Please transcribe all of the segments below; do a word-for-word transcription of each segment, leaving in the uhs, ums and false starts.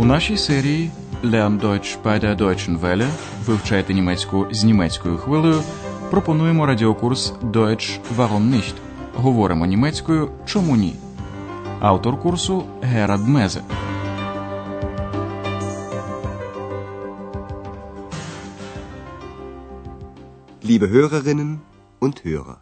нашій серії Lern Deutsch bei der Deutschen Welle вивчайте німецьку з німецькою хвилею пропонуємо радіокурс Deutsch warum nicht? Говоримо німецькою чому ні? Автор курсу Герард Мезе. Liebe Hörerinnen und Hörer.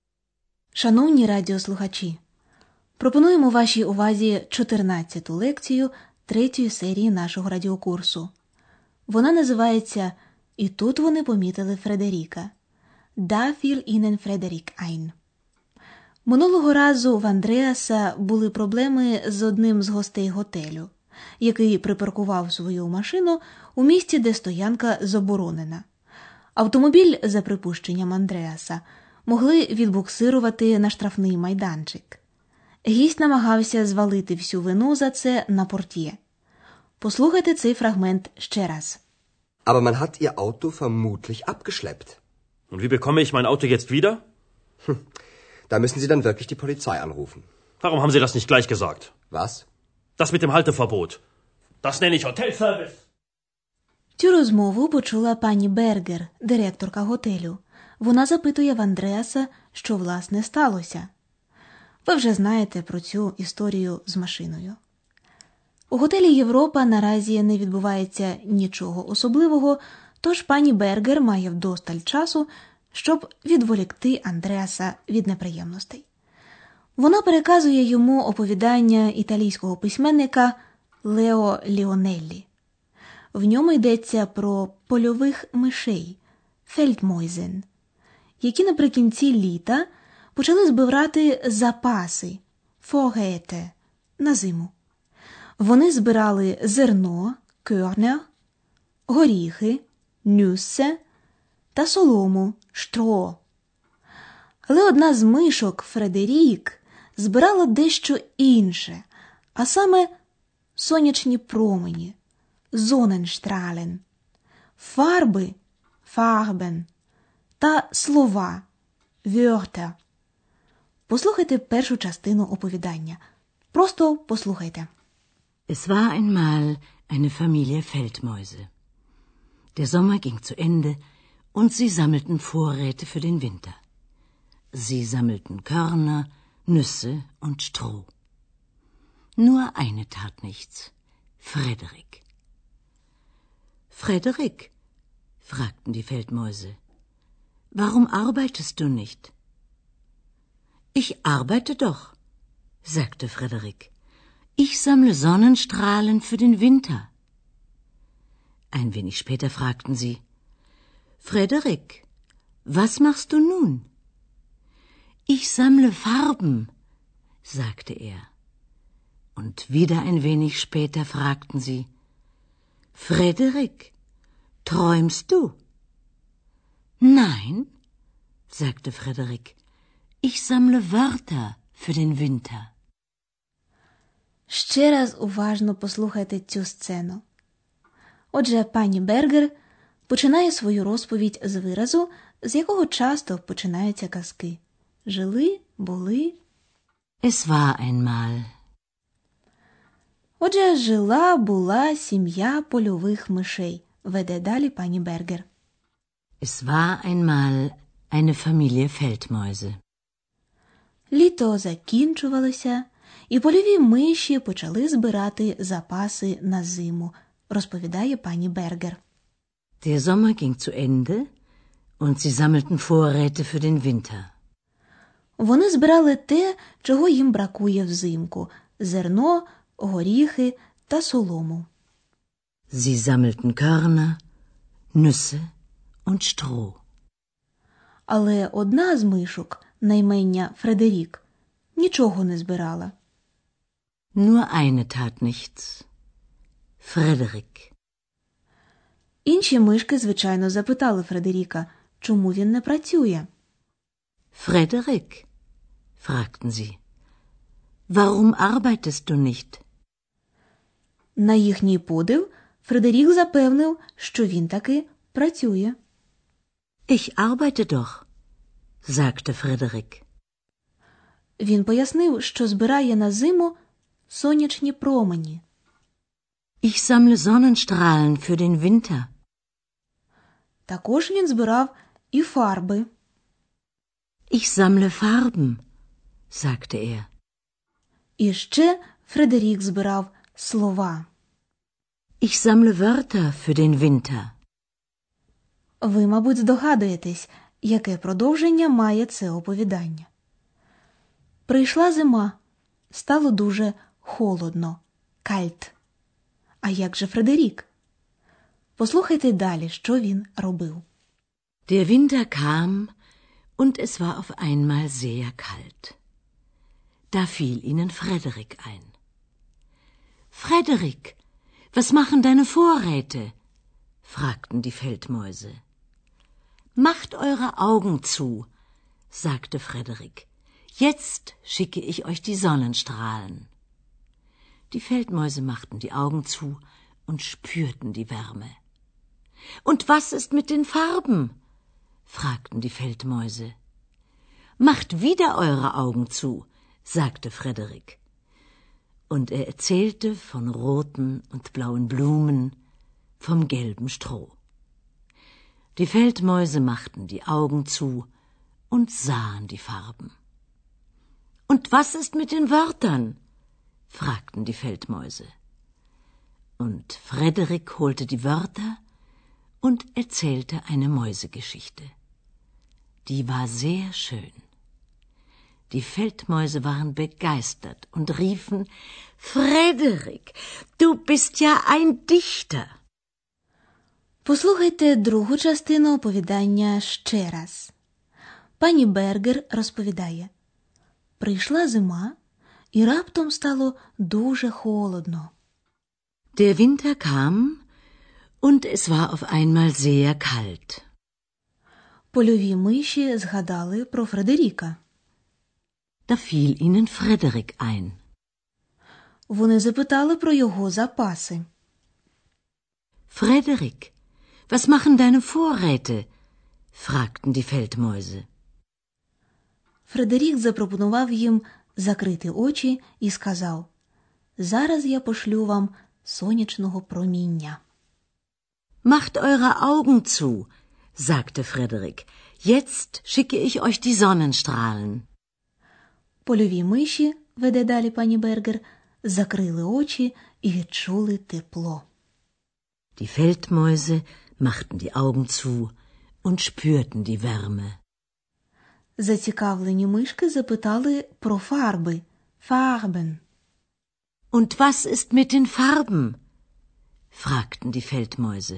Шановні радіослухачі, пропонуємо вашій увазі чотирнадцяту лекцію третьої серії нашого радіокурсу. Вона називається «І тут вони помітили Фредеріка». «Da fiel ihnen Frederik ein». Минулого разу в Андреаса були проблеми з одним з гостей готелю, який припаркував свою машину у місці, де стоянка заборонена. Автомобіль, за припущенням Андреаса, могли відбуксирувати на штрафний майданчик. Гість намагався звалити всю вину за це на портьє. Послухайте цей фрагмент ще раз. Aber man hat ihr Auto vermutlich abgeschleppt. Und wie bekomme ich mein Auto jetzt wieder? Hm. Da müssen Sie dann wirklich die Polizei anrufen. Warum haben Sie das nicht gleich gesagt? Was? Das mit dem Halteverbot. Das nenne ich Hotelservice. Цю розмову почула пані Бергер, директорка готелю. Вона запитує в Андреаса, що власне сталося. Ви вже знаєте про цю історію з машиною. У готелі «Європа» наразі не відбувається нічого особливого, тож пані Бергер має вдосталь часу, щоб відволікти Андреаса від неприємностей. Вона переказує йому оповідання італійського письменника Лео Ліонеллі. В ньому йдеться про польових мишей – фельдмойзен, які наприкінці літа почали збирати запаси – фогете на зиму. Вони збирали зерно – кьорнер, горіхи – нюссе та солому – штро. Але одна з мишок, Фредерік, збирала дещо інше, а саме сонячні промені – Sonnenstrahlen, фарби – Farben та слова – Wörter. Послухайте першу частину оповідання. Просто послухайте. Es war einmal eine Familie Feldmäuse. Der Sommer ging zu Ende und sie sammelten Vorräte für den Winter. Sie sammelten Körner, Nüsse und Stroh. Nur eine tat nichts. Frederik. Frederik, fragten die Feldmäuse, warum arbeitest du nicht? Ich arbeite doch, sagte Frederik. Ich sammle Sonnenstrahlen für den Winter. Ein wenig später fragten sie, Frederik, was machst du nun? Ich sammle Farben, sagte er. Und wieder ein wenig später fragten sie, Frederik, träumst du? Nein, sagte Frederik, ich sammle Wörter für den Winter. Ще раз уважно послухайте цю сцену. Отже, пані Бергер починає свою розповідь з виразу, з якого часто починаються казки. Жили, були. Es war einmal. Отже, жила-була сім'я польових мишей, веде далі пані Бергер. Es war einmal eine Familie Feldmäuse. Літо закінчувалося, і польові миші почали збирати запаси на зиму, розповідає пані Бергер. Der Sommer ging zu Ende und sie sammelten Vorräte für den Winter. Вони збирали те, чого їм бракує взимку – зерно, горіхи та солому. Sie sammelten Körner, Nüsse und Stroh. Але одна з мишок, на ім'я Фредерік, нічого не збирала. Nur eine tat nichts. Frederik. Інші мишки, звичайно, запитали Фредеріка, чому він не працює. Frederik, fragten sie, warum arbeitest du nicht? На їхній подив Фредерік запевнив, що він таки працює. Ich arbeite doch, sagte Frederik. Він пояснив, що збирає на зиму сонячні промені. Ich sammle Sonnenstrahlen für den Winter. Також він збирав і фарби. Ich sammle Farben, sagte er. І ще Фредерік збирав слова. Ich sammle Wörter für den Winter. Ви, мабуть, здогадуєтесь, яке продовження має це оповідання. Прийшла зима, стало дуже холодно, кальт. А як же Фредерік? Послухайте далі, що він робив. Der Winter kam, und es war auf einmal sehr kalt. Da fiel ihnen Frederik ein. Frederik, was machen deine Vorräte? Fragten die Feldmäuse. Macht eure Augen zu, sagte Frederik. Jetzt schicke ich euch die Sonnenstrahlen. Die Feldmäuse machten die Augen zu und spürten die Wärme. Und was ist mit den Farben? Fragten die Feldmäuse. Macht wieder eure Augen zu, sagte Frederik. Und er erzählte von roten und blauen Blumen, vom gelben Stroh. Die Feldmäuse machten die Augen zu und sahen die Farben. Und was ist mit den Wörtern? Fragten die Feldmäuse. Und Frederik holte die Wörter und erzählte eine Mäusegeschichte. Die war sehr schön. Die Feldmäuse waren begeistert und riefen: Frederik, du bist ja ein Dichter. Послухайте другу частину оповідання ще раз. Пані Бергер розповідає. Прийшла зима, і раптом стало дуже холодно. Der Winter kam, und es war auf einmal sehr kalt. Польові миші згадали про Фредеріка. Da fiel ihnen Frederik ein. Вони запитали про його запаси. Frederik, was machen deine Vorräte? Fragten die Feldmäuse. Фредерік запропонував їм закрити очі і сказав: «Зараз я пошлю вам сонячного проміння». Macht eure Augen zu, sagte Frederik. Jetzt schicke ich euch die Sonnenstrahlen. Польові миші, веде далі пані Бергер, закрили очі і відчули тепло. Die Feldmäuse machten die Augen zu und spürten die Wärme. Зацікавлені мишки запитали про фарби. Farben. Und was ist mit den Farben? Fragten die Feldmäuse.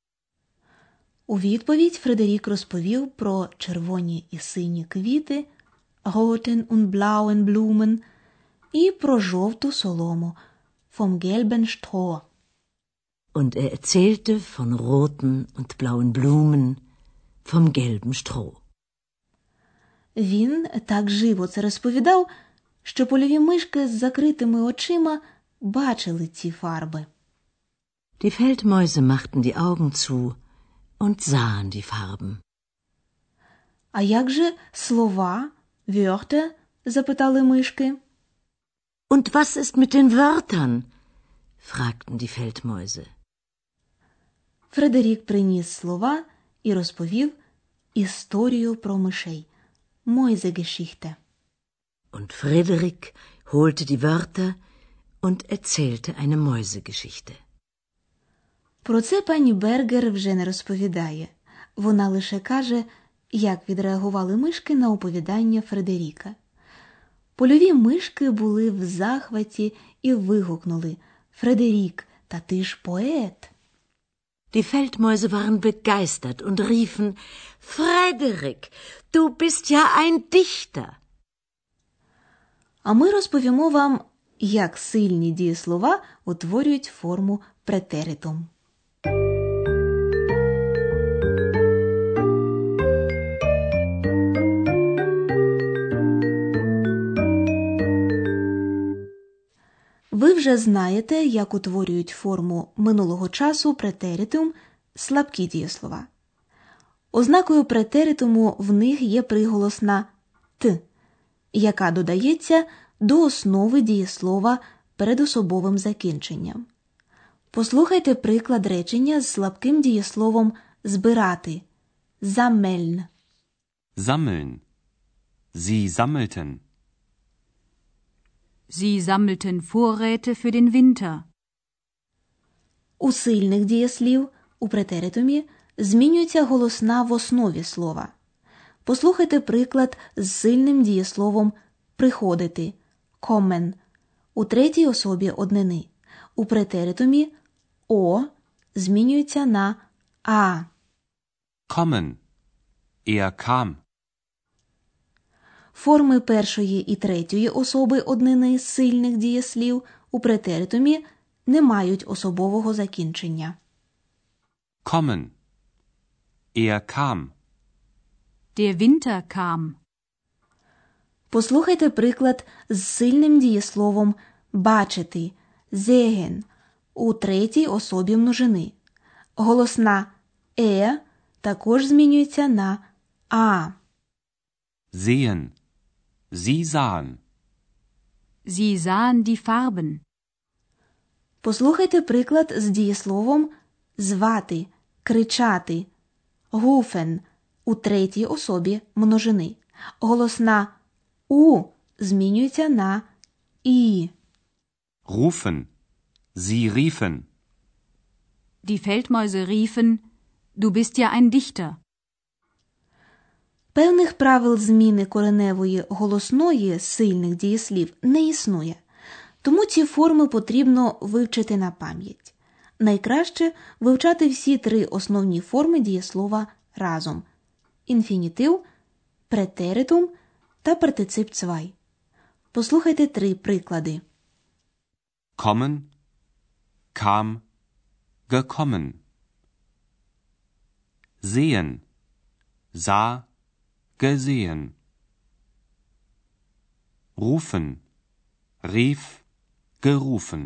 У відповідь Фредерік розповів про червоні і сині квіти, roten und blauen Blumen, і про жовту солому, vom gelben Stroh. Und er erzählte von roten und blauen Blumen, vom gelben Stroh. Він так живо це розповідав, що польові мишки з закритими очима бачили ці фарби. Die Feldmäuse machten die Augen zu und sahen die Farben. А як же слова, Wörter? Запитали мишки. Und was ist mit den Wörtern? Fragten die Feldmäuse. Фредерік приніс слова і розповів історію про мишей. Mäusegeschichte. Und Frederik holte die Wörter und erzählte eine Mäusegeschichte. Про це пані Бергер вже не розповідає. Вона лише каже, як відреагували мишки на оповідання Фредеріка. Польові мишки були в захваті і вигукнули: «Фредерік, та ти ж поет!» Die Feldmäuse waren begeistert und riefen: Frederik, du bist ja ein Dichter. А ми розповімо вам, як сильні дієслова утворюють форму претеритум. Ви вже знаєте, як утворюють форму минулого часу претеритум слабкі дієслова. Ознакою претеритуму в них є приголосна «т», яка додається до основи дієслова перед особовим закінченням. Послухайте приклад речення з слабким дієсловом «збирати» – «sammeln». Sammeln. Sie sammelten. Sie sammelten Vorräte für den Winter. У сильних дієслів у претеритумі змінюється голосна в основі слова. Послухайте приклад з сильним дієсловом «приходити» – «kommen» у третій особі однини. У претеритумі «о» змінюється на «а». Kommen. Er kam. Форми першої і третьої особи однини з сильних дієслів у претеритумі не мають особового закінчення. Kommen. Er kam. Der Winter kam. Послухайте приклад з сильним дієсловом «бачити» – «sehen» у третій особі множини. Голосна «е» також змінюється на «а». Sehen. Sie sahen. Sie sahen die Farben. Послухайте приклад з дієсловом «звати», «кричати» – «rufen» у третій особі множини. Голосна «у» змінюється на «і». Rufen. Sie riefen. Die Feldmäuse riefen, du bist ja ein Dichter. Певних правил зміни кореневої голосної сильних дієслів не існує, тому ці форми потрібно вивчити на пам'ять. Найкраще вивчати всі три основні форми дієслова разом – інфінітив, претеритум та партицип цвай. Послухайте три приклади. Kommen. Kam. Gekommen. Sehen. Sah. Gesehen. Rufen. Rief. Gerufen.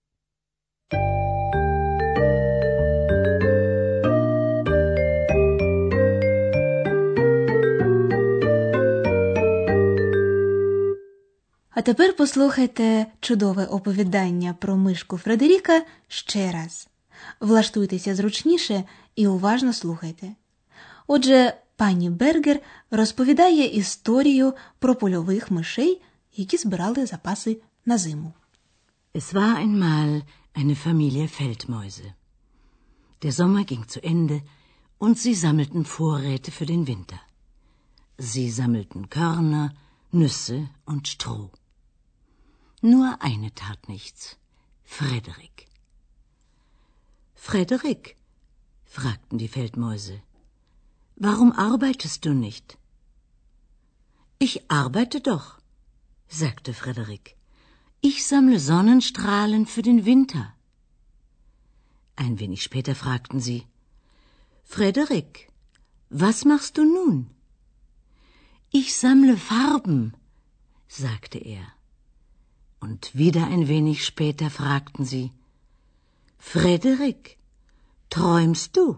А тепер послухайте чудове оповідання про мишку Фредеріка ще раз. Влаштуйтеся зручніше і уважно слухайте. Отже, пані Бергер розповідає історію про польових мишей, які збирали запаси на зиму. Es war einmal eine Familie Feldmäuse. Der Sommer ging zu Ende und sie sammelten Vorräte für den Winter. Sie sammelten Körner, Nüsse und Stroh. Nur eine tat nichts. Frederik. Frederik, fragten die Feldmäuse, warum arbeitest du nicht? Ich arbeite doch, sagte Frederik. Ich sammle Sonnenstrahlen für den Winter. Ein wenig später fragten sie, Frederik, was machst du nun? Ich sammle Farben, sagte er. Und wieder ein wenig später fragten sie, Frederik, träumst du?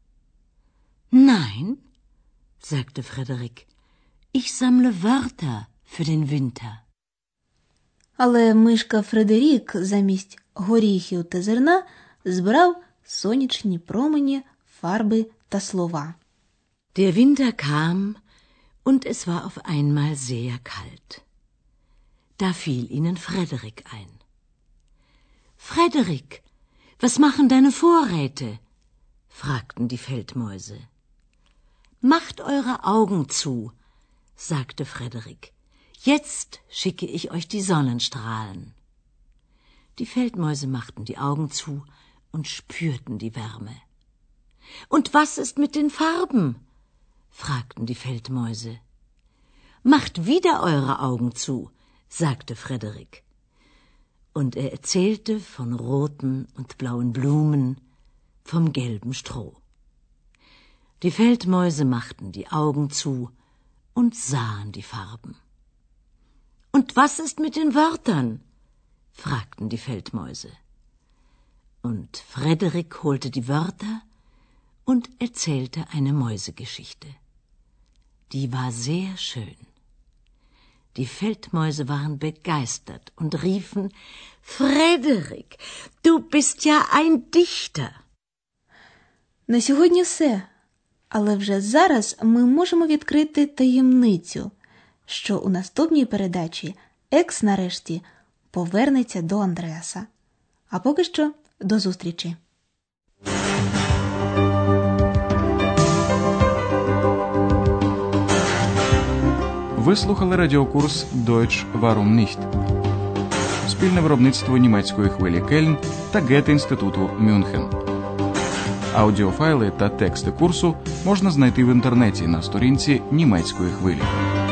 Nein, sagte Frederik, ich sammle Wörter für den Winter. Але мишка Фредерік замість горіхів та зерна збирав сонячні промені, фарби та слова. Der Winter kam und es war auf einmal sehr kalt. Da fiel ihnen Frederik ein. Frederik, was machen deine Vorräte? Fragten die Feldmäuse. Macht eure Augen zu, sagte Frederik. Jetzt schicke ich euch die Sonnenstrahlen. Die Feldmäuse machten die Augen zu und spürten die Wärme. Und was ist mit den Farben? Fragten die Feldmäuse. Macht wieder eure Augen zu, sagte Frederik. Und er erzählte von roten und blauen Blumen, vom gelben Stroh. Die Feldmäuse machten die Augen zu und sahen die Farben. Und was ist mit den Wörtern? Fragten die Feldmäuse. Und Frederik holte die Wörter und erzählte eine Mäusegeschichte. Die war sehr schön. Die Feldmäuse waren begeistert und riefen: Frederik, du bist ja ein Dichter. На сьогодні все. Але вже зараз ми можемо відкрити таємницю, що у наступній передачі Екс нарешті повернеться до Андреаса. А поки що до зустрічі. Ви слухали радіокурс Deutsch warum nicht? Спільне виробництво німецької хвилі Кельн та Гете-інституту Мюнхен. Аудіофайли та тексти курсу можна знайти в інтернеті на сторінці німецької хвилі.